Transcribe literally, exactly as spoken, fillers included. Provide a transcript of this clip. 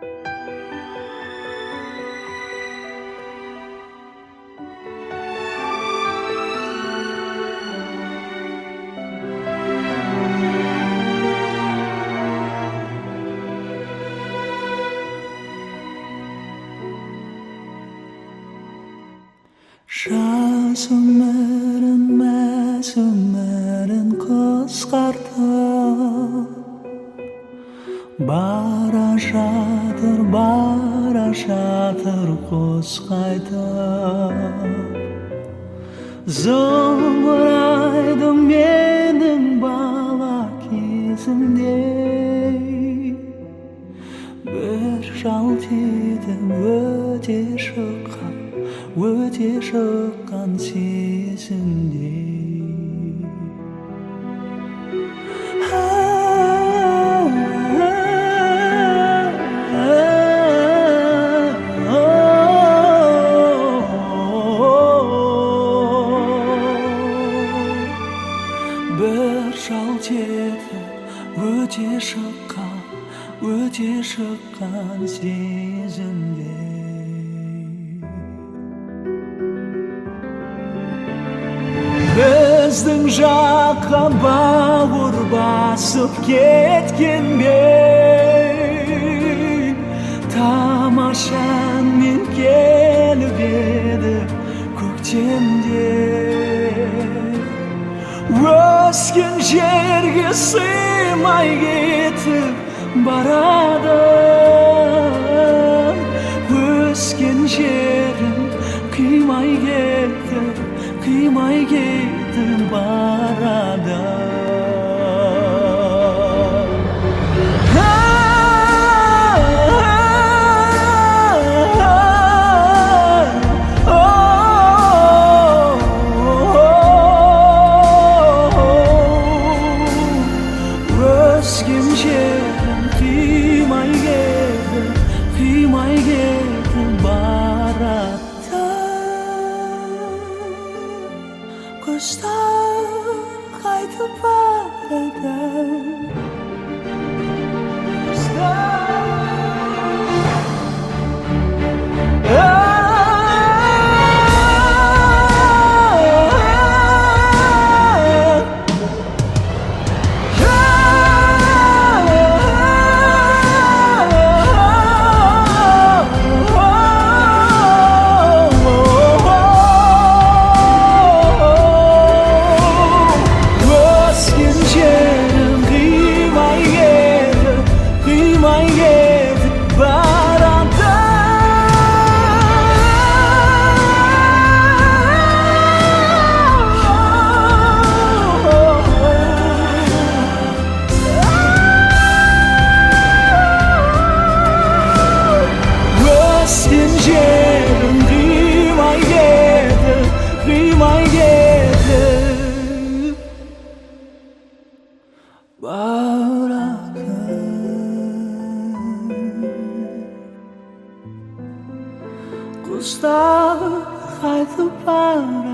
жазумырын мәзумырын қысқартып бара жатыр бара жатыр құс қайтып зымырайды менің бала кезімдей бір жалт етіп өте шыққан өте шыққан сезімдей бір жалт етіп өте шыққан өте шыққан сезімдей біздің жаққа бауыр басып кеткен бе тамаша әнмен келіп еді көктемде өскен жерге сыймай кетіп барады өскен жерін қимай кетіп қимай кетіп барады өскен жерін қимай кетіп қимай кетіп барады құстар қайтып барады құстар қайтып барады